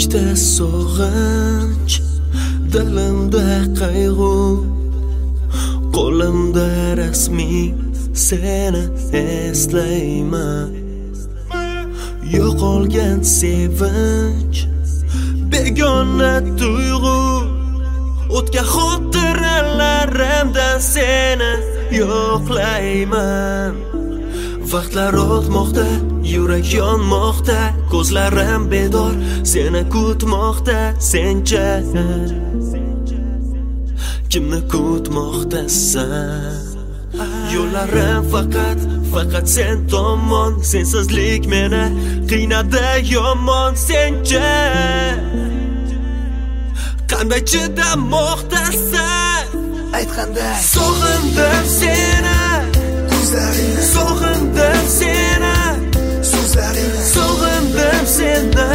Yurakda sog'inch, dilimda qayg'u, qo'limda rasmiy seni eslayman. Yo'qolgan sevinch, begona tuyg'u, o'tgan xotiralarimdan seni yo'qlayman. Vaqtlar o'tmoqda, yurak yonmoqda, ko'zlarim bedor seni kutmoqda. Sencha kimni kutmoqdasan? Yo'llarim faqat sen tomon, sensizlik meni qiynadi yomon. Sencha qanday chidamoqdasan? Aytganda sog'indim seni, ko'zlaringni sog'indim seni, so'zlaringni sog'indim seni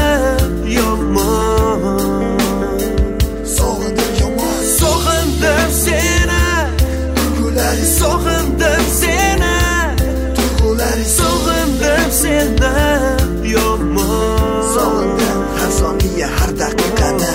yomon. sog'indim yomon, Sog'indim seni, kulgularing sog'indim seni, tuyg'ularing sog'indim seni yomon. sog'indim har soniya har daqiqani.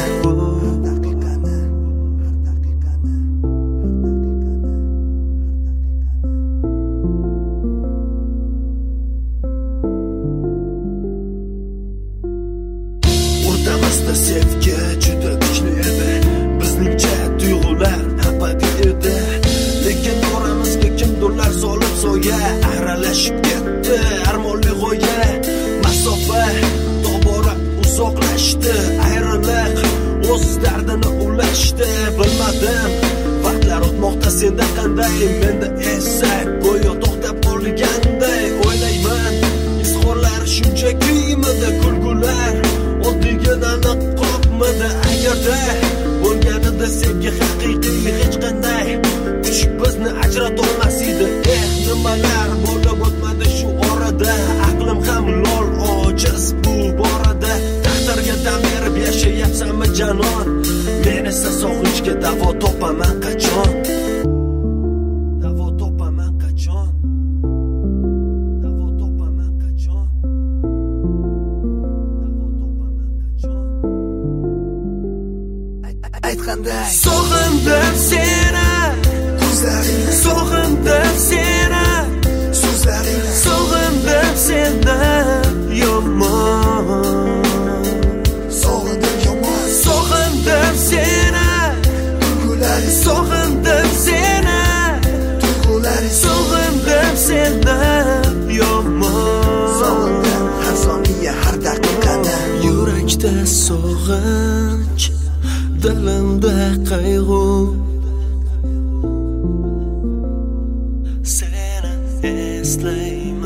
O'rtamizda sevgi juda kuchli edi, bizningcha tuyg'ular abadiy edi. Lekin oramizga kimdirlar solib soya, aralashib ketdi armonli g'oya. Masofa tobora uzoqlashdi, ayriliq o'z dardini ulashdi. Bilmadim vaqtlar o'tmoqda senda qanday, menda esa go'yo to'xtab qolganday. O'ylayman izhorlar shunchakimidi, kulgular oddiygina qoqmadi. Agarda bo'lganida sevgi haqiqiy, hech qanday kuch bizni ajratolmas edi. Nimalar bo'lib o'tmadi shu orada, aqlim ham lol ojiz bu borada. Taqdirga dam berib yashayapsanmi janon? Men esa sog'inchga davo topaman qachon? Davo topaman qachon? Davo topaman qachon? Davo topaman qachon? Aytganda Sog'indim seni, ko'zlaringni sog'indim seni, so'zlaringni sog'indim seni yomon. sog'indim yomon, Sog'indim seni, kulgularing sog'indim seni, tuyg'ularing sog'indim seni yomon. sog'indim har soniya har daqiqani. Yurakda sog'inch, dilimda qayg'u, seni eslayman.